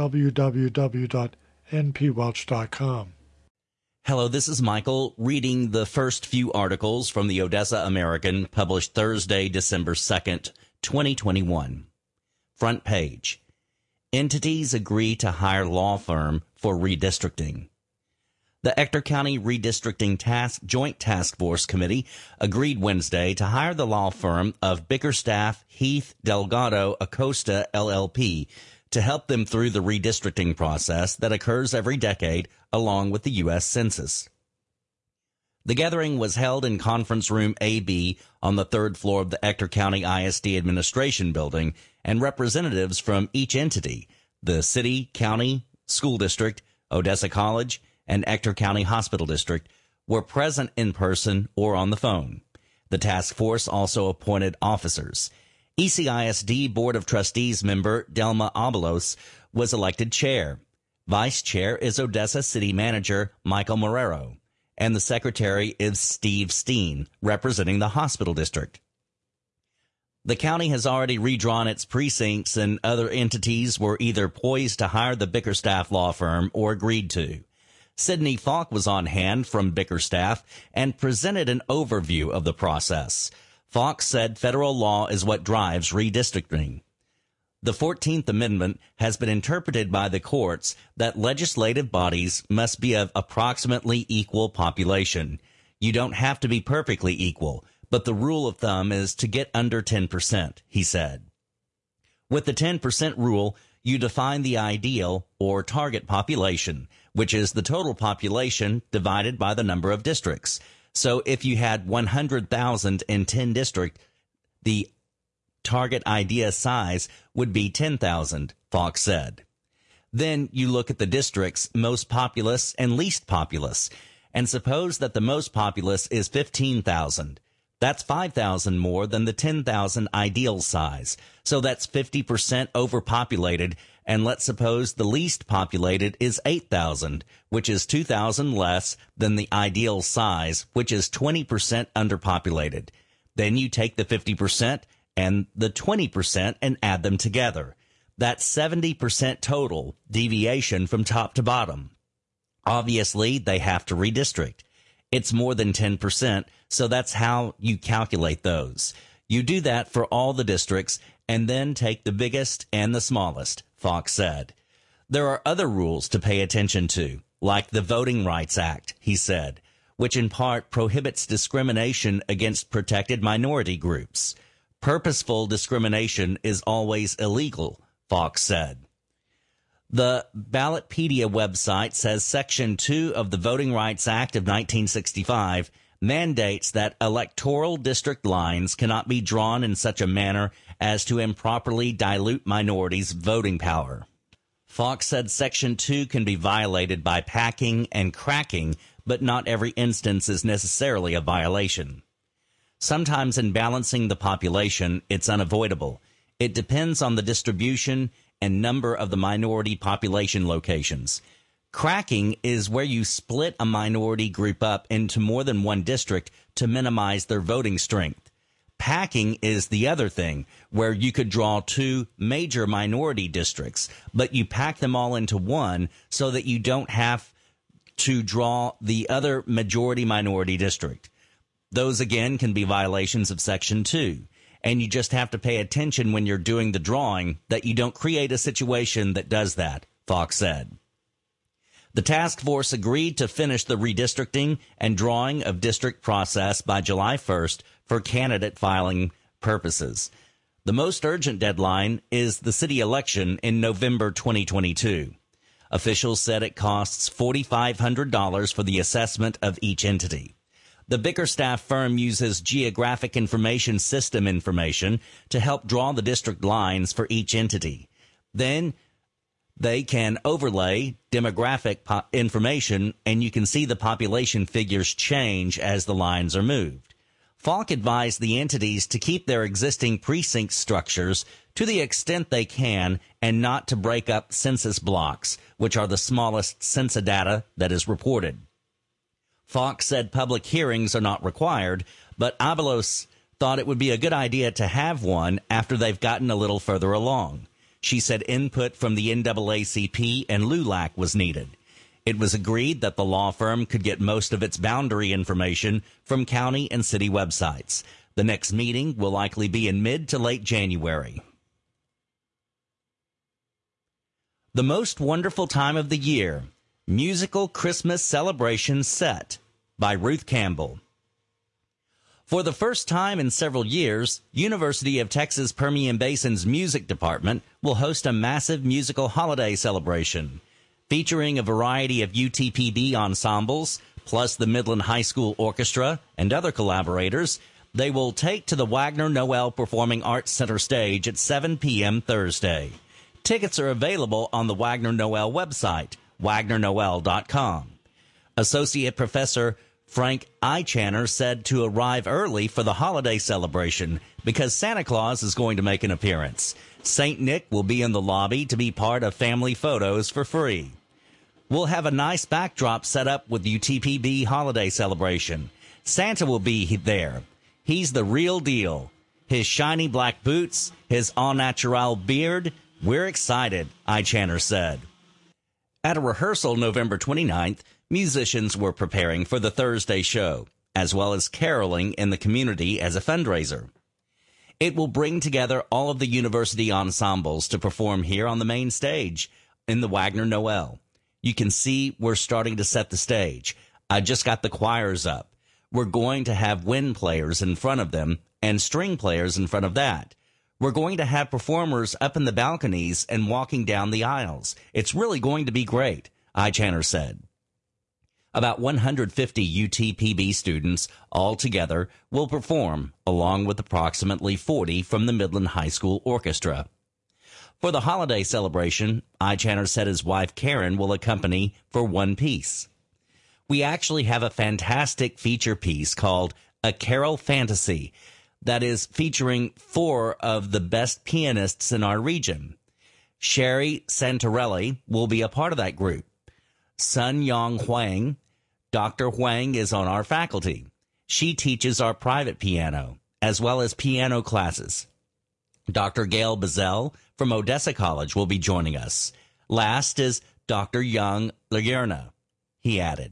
www.npwelch.com. Hello, this is Michael reading the first few articles from the Odessa American, published Thursday, December 2nd, 2021. Front page. Entities agree to hire law firm for redistricting. The Ector County Redistricting Joint Task Force Committee agreed Wednesday to hire the law firm of Bickerstaff, Heath, Delgado, Acosta, LLP to help them through the redistricting process that occurs every decade along with the U.S. Census. The gathering was held in Conference Room AB on the third floor of the Ector County ISD Administration Building, and representatives from each entity, the city, county, school district, Odessa College, and Ector County Hospital District, were present in person or on the phone. The task force also appointed officers. ECISD Board of Trustees member Delma Abelos was elected chair. Vice chair is Odessa City Manager Michael Marrero, and the secretary is Steve Steen, representing the hospital district. The county has already redrawn its precincts, and other entities were either poised to hire the Bickerstaff law firm or agreed to. Sidney Falk was on hand from Bickerstaff and presented an overview of the process. Falk said federal law is what drives redistricting. The 14th Amendment has been interpreted by the courts that legislative bodies must be of approximately equal population. You don't have to be perfectly equal, but the rule of thumb is to get under 10%, he said. With the 10% rule, you define the ideal or target population, which is the total population divided by the number of districts. So if you had 100,000 in 10 districts, the target idea size would be 10,000, Fox said. Then you look at the districts most populous and least populous, and suppose that the most populous is 15,000. That's 5,000 more than the 10,000 ideal size. So that's 50% overpopulated, and let's suppose the least populated is 8,000, which is 2,000 less than the ideal size, which is 20% underpopulated. Then you take the 50% and the 20% and add them together. That's 70% total deviation from top to bottom. Obviously, they have to redistrict. It's more than 10%, so that's how you calculate those. You do that for all the districts and then take the biggest and the smallest, Fox said. There are other rules to pay attention to, like the Voting Rights Act, he said, which in part prohibits discrimination against protected minority groups. Purposeful discrimination is always illegal, Fox said. The Ballotpedia website says Section 2 of the Voting Rights Act of 1965 mandates that electoral district lines cannot be drawn in such a manner as to improperly dilute minorities' voting power. Fox said Section 2 can be violated by packing and cracking, but not every instance is necessarily a violation. Sometimes in balancing the population, it's unavoidable. It depends on the distribution and number of the minority population locations. Cracking is where you split a minority group up into more than one district to minimize their voting strength. Packing is the other thing, where you could draw two major minority districts, but you pack them all into one so that you don't have to draw the other majority minority district. Those, again, can be violations of Section 2. And you just have to pay attention when you're doing the drawing that you don't create a situation that does that, Fox said. The task force agreed to finish the redistricting and drawing of district process by July 1st for candidate filing purposes. The most urgent deadline is the city election in November 2022. Officials said it costs $4,500 for the assessment of each entity. The Bickerstaff firm uses geographic information system information to help draw the district lines for each entity. Then they can overlay demographic information, and you can see the population figures change as the lines are moved. Falk advised the entities to keep their existing precinct structures to the extent they can and not to break up census blocks, which are the smallest census data that is reported. Fox said public hearings are not required, but Avalos thought it would be a good idea to have one after they've gotten a little further along. She said input from the NAACP and LULAC was needed. It was agreed that the law firm could get most of its boundary information from county and city websites. The next meeting will likely be in mid to late January. The most wonderful time of the year. Musical Christmas Celebration Set by Ruth Campbell. For the first time in several years, University of Texas Permian Basin's music department will host a massive musical holiday celebration. Featuring a variety of UTPB ensembles, plus the Midland High School Orchestra and other collaborators, they will take to the Wagner Noel Performing Arts Center stage at 7 p.m. Thursday. Tickets are available on the Wagner Noel website, wagnernoel.com. Associate Professor Frank Eichaner said to arrive early for the holiday celebration because Santa Claus is going to make an appearance. St. Nick will be in the lobby to be part of family photos for free. We'll have a nice backdrop set up with UTPB holiday celebration. Santa will be there. He's the real deal. His shiny black boots, his all-natural beard. We're excited, Eichaner said. At a rehearsal November 29th, musicians were preparing for the Thursday show, as well as caroling in the community as a fundraiser. It will bring together all of the university ensembles to perform here on the main stage in the Wagner Noel. You can see we're starting to set the stage. I just got the choirs up. We're going to have wind players in front of them and string players in front of that. We're going to have performers up in the balconies and walking down the aisles. It's really going to be great, Eichaner said. About 150 UTPB students altogether will perform, along with approximately 40 from the Midland High School Orchestra. For the holiday celebration, Eichaner said his wife Karen will accompany for one piece. We actually have a fantastic feature piece called A Carol Fantasy that is featuring 4 of the best pianists in our region. Sherry Santarelli will be a part of that group. Sun Yong Huang. Dr. Huang is on our faculty. She teaches our private piano, as well as piano classes. Dr. Gail Bazell from Odessa College will be joining us. Last is Dr. Young Lagerna, he added.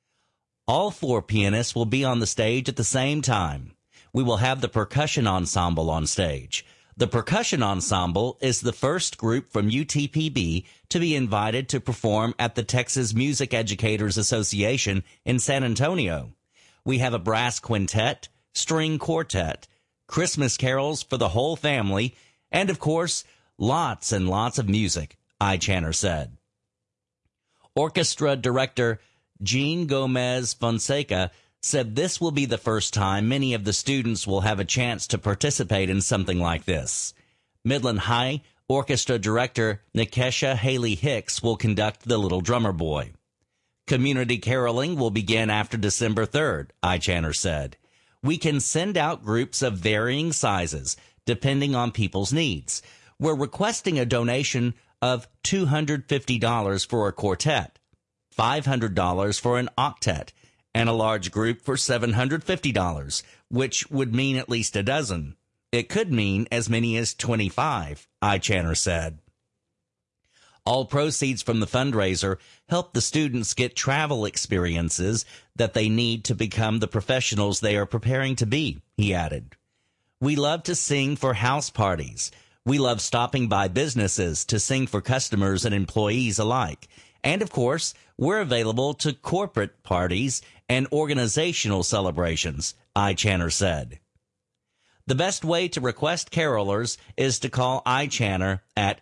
All 4 pianists will be on the stage at the same time. We will have the percussion ensemble on stage. The percussion ensemble is the first group from UTPB to be invited to perform at the Texas Music Educators Association in San Antonio. We have a brass quintet, string quartet, Christmas carols for the whole family, and of course, lots and lots of music, Eichaner said. Orchestra director Jean Gomez Fonseca said this will be the first time many of the students will have a chance to participate in something like this. Midland High Orchestra Director Nikesha Haley Hicks will conduct the Little Drummer Boy. Community caroling will begin after December 3rd, iChanter said. We can send out groups of varying sizes, depending on people's needs. We're requesting a donation of $250 for a quartet, $500 for an octet, and a large group for $750, which would mean at least a dozen. It could mean as many as 25, iChanter said. All proceeds from the fundraiser help the students get travel experiences that they need to become the professionals they are preparing to be, he added. We love to sing for house parties. We love stopping by businesses to sing for customers and employees alike. And of course, we're available to corporate parties and organizational celebrations, iChanter said. The best way to request carolers is to call iChanter at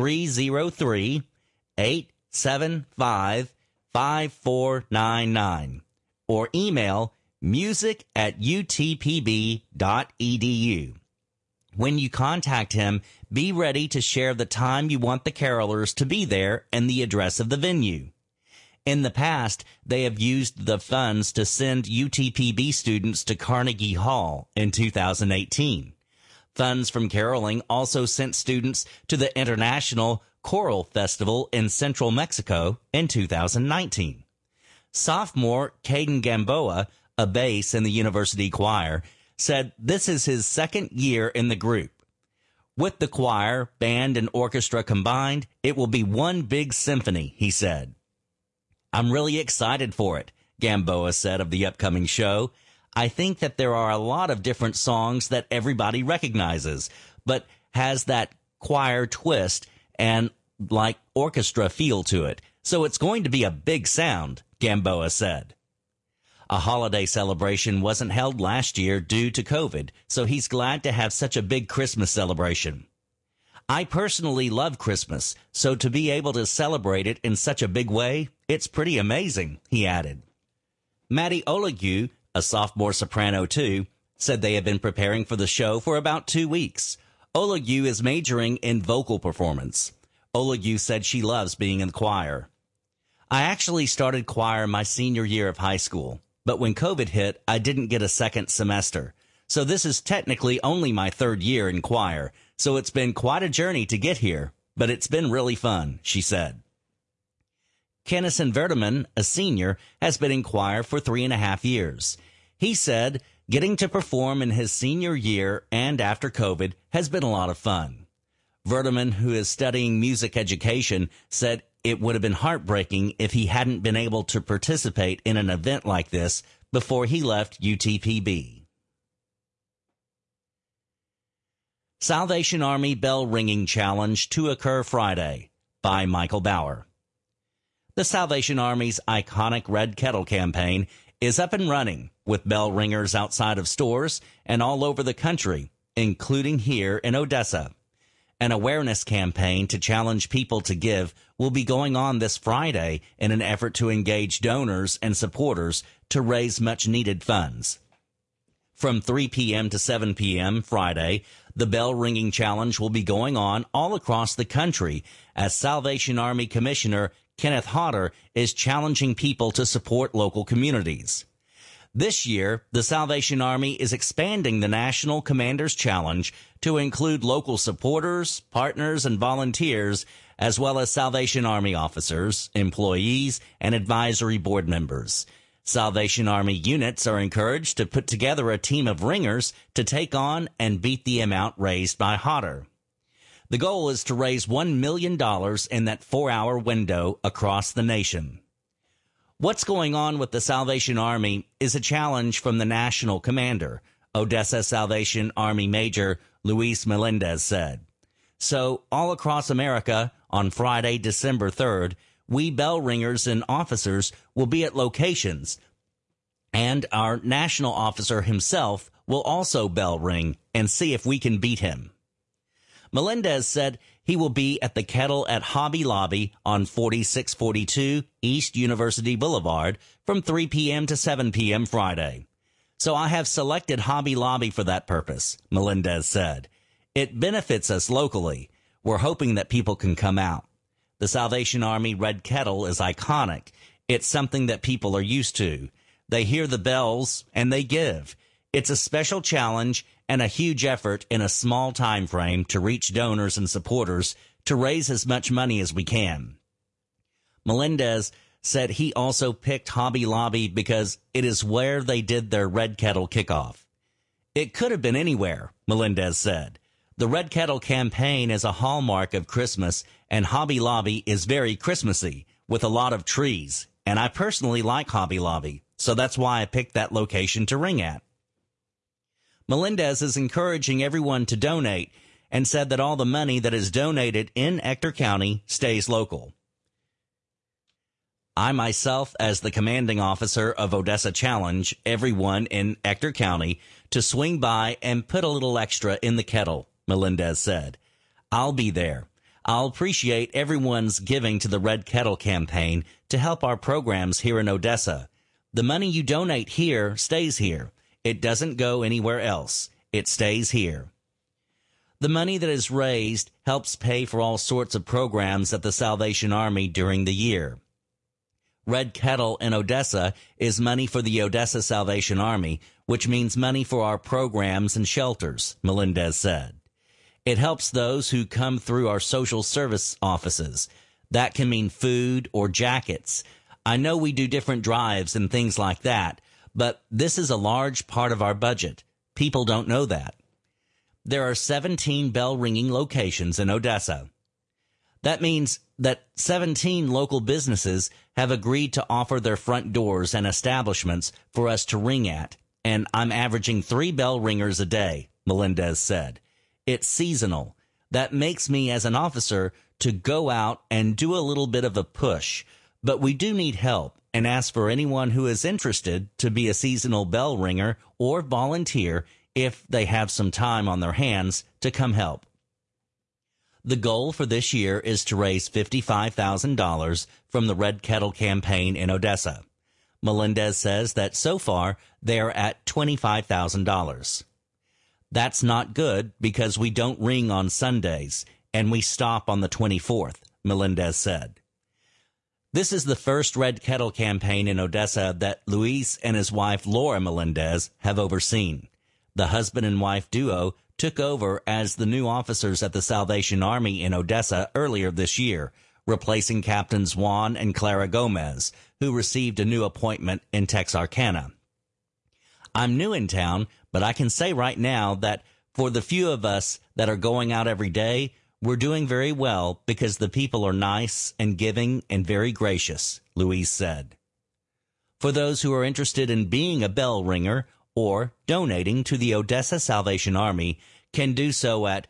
303-875-5499 or email music@utpb.edu. When you contact him, be ready to share the time you want the carolers to be there and the address of the venue. In the past, they have used the funds to send UTPB students to Carnegie Hall in 2018. Funds from caroling also sent students to the International Choral Festival in Central Mexico in 2019. Sophomore Caden Gamboa, a bass in the university choir, said this is his second year in the group. With the choir, band, and orchestra combined, it will be one big symphony, he said. I'm really excited for it, Gamboa said of the upcoming show. I think that there are a lot of different songs that everybody recognizes, but has that choir twist and like orchestra feel to it. So it's going to be a big sound, Gamboa said. A holiday celebration wasn't held last year due to COVID, so he's glad to have such a big Christmas celebration. I personally love Christmas, so to be able to celebrate it in such a big way, it's pretty amazing, he added. Maddie Olague, a sophomore soprano too, said they have been preparing for the show for about 2 weeks. Olague is majoring in vocal performance. Olague said she loves being in the choir. I actually started choir my senior year of high school, but when COVID hit, I didn't get a second semester. So this is technically only my third year in choir, so it's been quite a journey to get here, but it's been really fun, she said. Kennison Verdeman, a senior, has been in choir for 3.5 years. He said getting to perform in his senior year and after COVID has been a lot of fun. Verdeman, who is studying music education, said it would have been heartbreaking if he hadn't been able to participate in an event like this before he left UTPB. Salvation Army Bell Ringing Challenge to occur Friday by Michael Bauer. The Salvation Army's iconic Red Kettle campaign is up and running with bell ringers outside of stores and all over the country, including here in Odessa. An awareness campaign to challenge people to give will be going on this Friday in an effort to engage donors and supporters to raise much-needed funds. From 3 p.m. to 7 p.m. Friday, the Bell Ringing Challenge will be going on all across the country as Salvation Army Commissioner Kenneth Hodder is challenging people to support local communities. This year, the Salvation Army is expanding the National Commander's Challenge to include local supporters, partners, and volunteers, as well as Salvation Army officers, employees, and advisory board members. Salvation Army units are encouraged to put together a team of ringers to take on and beat the amount raised by Hodder. The goal is to raise $1 million in that 4-hour window across the nation. What's going on with the Salvation Army is a challenge from the national commander, Odessa Salvation Army Major Luis Melendez said. So, all across America, on Friday, December 3rd, we bell ringers and officers will be at locations, and our national officer himself will also bell ring and see if we can beat him. Melendez said He will be at the Kettle at Hobby Lobby on 4642 East University Boulevard from 3 p.m. to 7 p.m. Friday. So I have selected Hobby Lobby for that purpose, Melendez said. It benefits us locally. We're hoping that people can come out. The Salvation Army Red Kettle is iconic. It's something that people are used to. They hear the bells and they give. It's a special challenge and a huge effort in a small time frame to reach donors and supporters to raise as much money as we can. Melendez said he also picked Hobby Lobby because it is where they did their Red Kettle kickoff. It could have been anywhere, Melendez said. The Red Kettle campaign is a hallmark of Christmas, and Hobby Lobby is very Christmassy with a lot of trees, and I personally like Hobby Lobby, so that's why I picked that location to ring at. Melendez is encouraging everyone to donate and said that all the money that is donated in Ector County stays local. I myself, as the commanding officer of Odessa, challenge everyone in Ector County to swing by and put a little extra in the kettle, Melendez said. I'll be there. I'll appreciate everyone's giving to the Red Kettle campaign to help our programs here in Odessa. The money you donate here stays here. It doesn't go anywhere else. It stays here. The money that is raised helps pay for all sorts of programs at the Salvation Army during the year. Red Kettle in Odessa is money for the Odessa Salvation Army, which means money for our programs and shelters, Melendez said. It helps those who come through our social service offices. That can mean food or jackets. I know we do different drives and things like that, but this is a large part of our budget. People don't know that. There are 17 bell-ringing locations in Odessa. That means that 17 local businesses have agreed to offer their front doors and establishments for us to ring at, and I'm averaging 3 bell ringers a day, Melendez said. It's seasonal. That makes me, as an officer, to go out and do a little bit of a push, but we do need help and ask for anyone who is interested to be a seasonal bell ringer or volunteer if they have some time on their hands to come help. The goal for this year is to raise $55,000 from the Red Kettle campaign in Odessa. Melendez says that so far they are at $25,000. That's not good because we don't ring on Sundays and we stop on the 24th, Melendez said. This is the first Red Kettle campaign in Odessa that Luis and his wife Laura Melendez have overseen. The husband and wife duo took over as the new officers at the Salvation Army in Odessa earlier this year, replacing Captains Juan and Clara Gomez, who received a new appointment in Texarkana. I'm new in town, but I can say right now that for the few of us that are going out every day, we're doing very well because the people are nice and giving and very gracious, Luis said. For those who are interested in being a bell ringer or donating to the Odessa Salvation Army, can do so at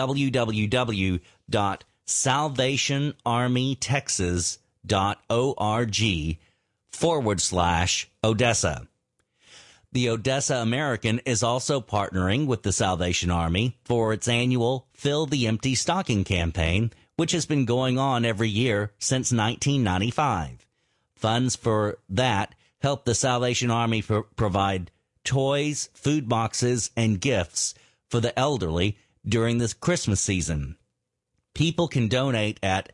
www.salvationarmytexas.org/Odessa. The Odessa American is also partnering with the Salvation Army for its annual Fill the Empty Stocking campaign, which has been going on every year since 1995. Funds for that help the Salvation Army provide toys, food boxes, and gifts for the elderly during this Christmas season. People can donate at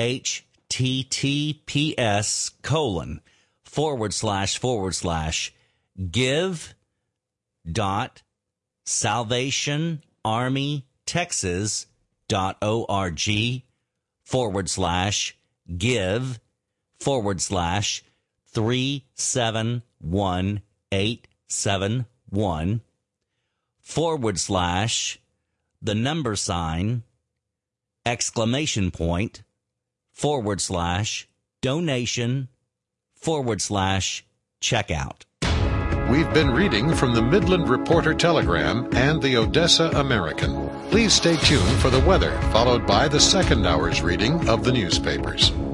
/give.salvationarmytexas.org/donation/checkout. We've been reading from the Midland Reporter Telegram and the Odessa American. Please stay tuned for the weather, followed by the second hour's reading of the newspapers.